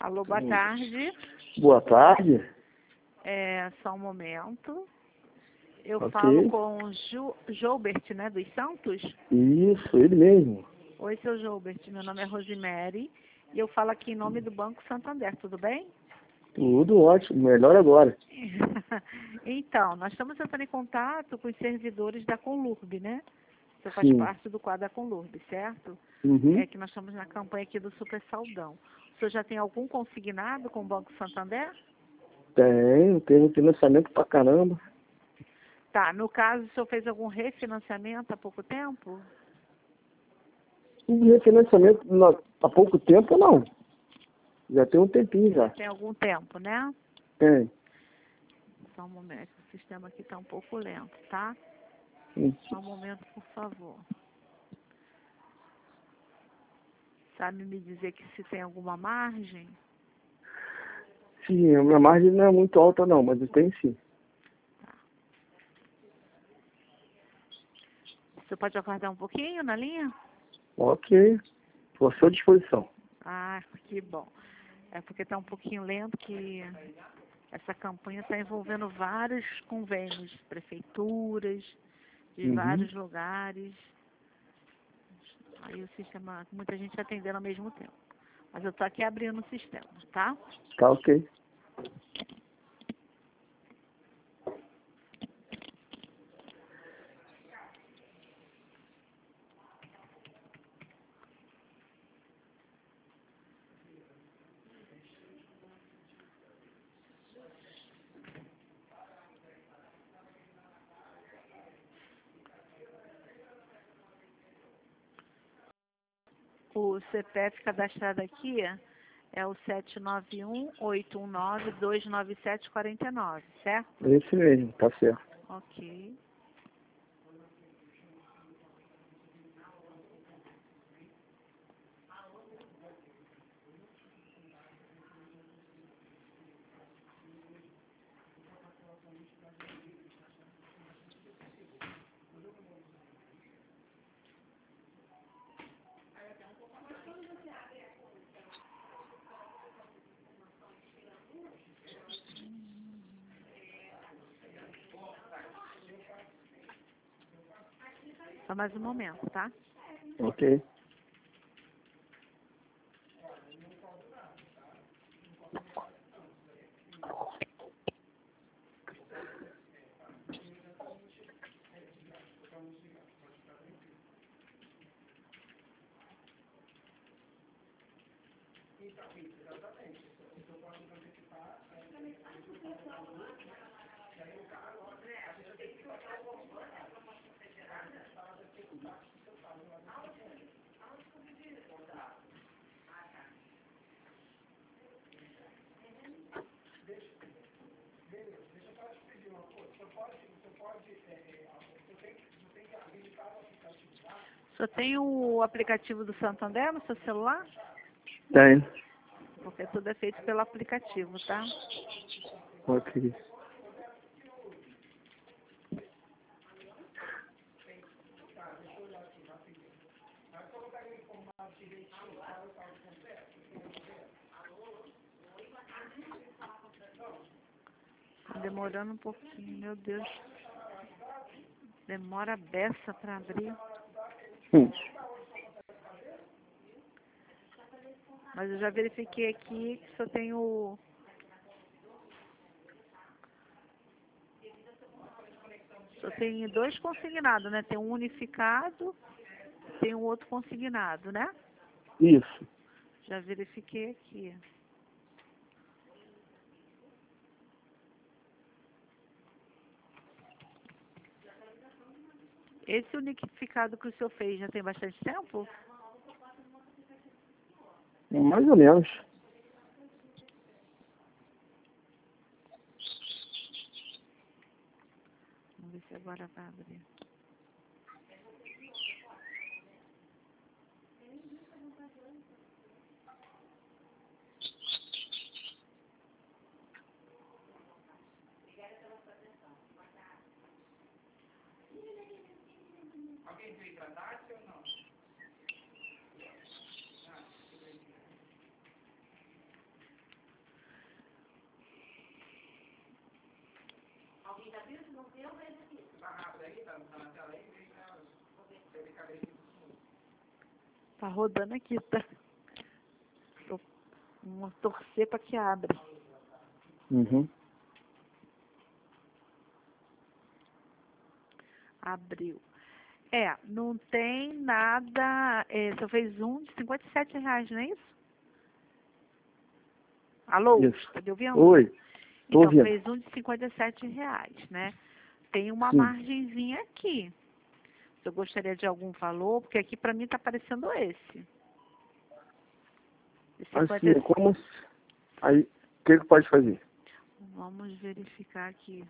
Alô, boa tarde. Boa tarde. Só um momento. Eu Ok. falo com o Joubert, né, dos Santos? Isso, ele mesmo. Oi, seu Joubert. Meu nome é Rosemary e eu falo aqui em nome do Banco Santander, tudo bem? Tudo ótimo, melhor agora. Então, nós estamos entrando em contato com os servidores da Conlurb, né? Você faz Sim. parte do quadro da Conlurb, certo? Uhum. É que nós estamos na campanha aqui do Super Saldão. O senhor já tem algum consignado com o Banco Santander? Tenho financiamento pra caramba. Tá, no caso, o senhor fez algum refinanciamento há pouco tempo? E refinanciamento há pouco tempo, não. Já tem um tempinho já. Tem algum tempo, né? Tem. Só um momento, o sistema aqui está um pouco lento, tá? Sim. Só um momento, por favor. Sabe me dizer que se tem alguma margem? Sim, a minha margem não é muito alta não, mas tem sim. Tá. Você pode aguardar um pouquinho na linha? Ok. Estou à sua disposição. Ah, que bom. É porque está um pouquinho lento que essa campanha está envolvendo vários convênios, prefeituras, de Uhum. vários lugares. Aí o sistema, muita gente atendendo ao mesmo tempo. Mas eu estou aqui abrindo o sistema, tá? Tá ok. O CPF cadastrado aqui é o 791-819-29749, certo? Esse mesmo, tá certo. Ok. Só mais um momento, tá? Ok. Só tem o aplicativo do Santander no seu celular? Tem. Porque tudo é feito pelo aplicativo, tá? Ok. Tá demorando um pouquinho, meu Deus. Demora a beça para abrir. Hum. Mas eu já verifiquei aqui que só tem o... Só tem dois consignados, né? Tem um unificado, tem um outro consignado, né? Isso. Já verifiquei aqui. Esse unificado que o senhor fez já tem bastante tempo? Mais ou menos. Vamos ver se agora vai abrir. Tá rodando aqui, tá? Vamos torcer para que abra. Uhum. Abriu. Não tem nada. Só fez um de R$ 57, não é isso? Alô? Isso. Tá me ouvindo? Oi, tô Então, ouvindo. fez um de R$ 57, né? Tem uma Sim. margenzinha aqui. Se eu gostaria de algum valor, porque aqui para mim tá aparecendo esse. De Assim, 50. como... Aí, o que pode fazer? Vamos verificar aqui.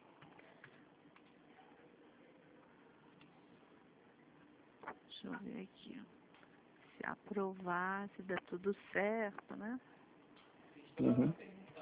Deixa eu ver aqui. Se aprovar, se der tudo certo, né? Uhum.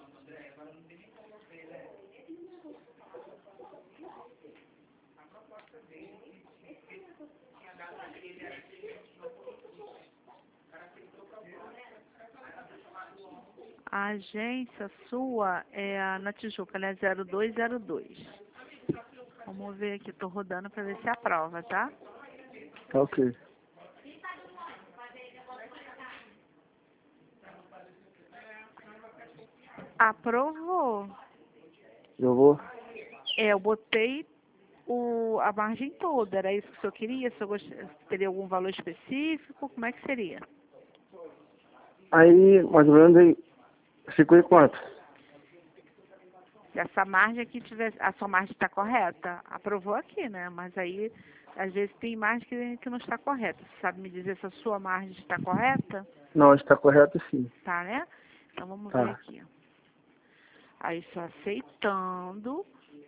A agência sua é na Tijuca, ela é 0202. Vamos ver aqui, tô rodando para ver se aprova, tá? Tá ok. Aprovou. Eu vou... Eu botei a margem toda, era isso que o senhor queria? Se eu teria algum valor específico, como é que seria? Aí, mais ou menos, aí, ficou em quanto? Se essa margem aqui tiver, a sua margem está correta, aprovou aqui, né? Mas aí, às vezes tem margem que não está correta. Você sabe me dizer se a sua margem está correta? Não, está correto sim. Tá, né? Então vamos ver Tá. aqui. Aí só aceitando.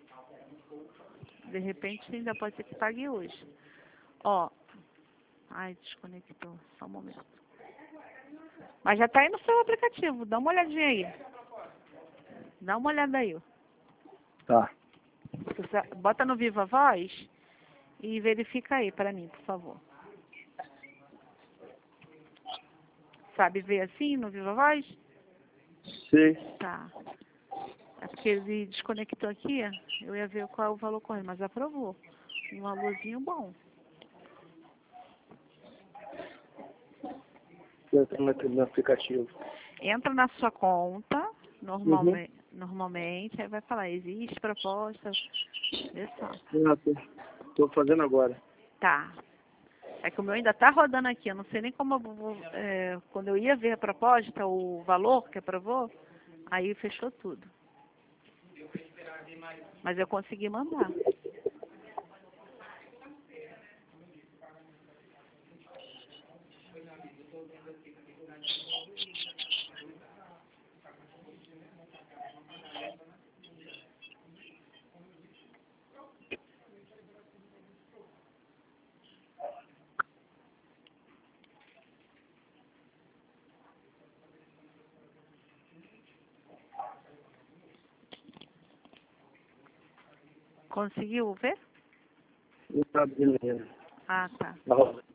De repente ainda pode ser que pague hoje. Ó. Ai, desconectou. Só um momento. Mas já tá aí no seu aplicativo. Dá uma olhadinha aí. Dá uma olhada aí. Tá. Você bota no Viva Voz e verifica aí para mim, por favor. Sabe ver assim no Viva Voz? Sei. Tá. É porque ele desconectou aqui. Eu ia ver qual é o valor correto, mas aprovou. Um valorzinho bom. Eu tenho aqui no aplicativo. Entra na sua conta, Uhum. normalmente, aí vai falar, existe proposta, vê só. Tô fazendo agora. Tá. É que o meu ainda tá rodando aqui, eu não sei nem como eu vou, quando eu ia ver a proposta, o valor que aprovou, aí fechou tudo. Mas eu consegui mandar. Conseguiu ver? Não tá abrindo ainda. Ah, tá. Tá rolando.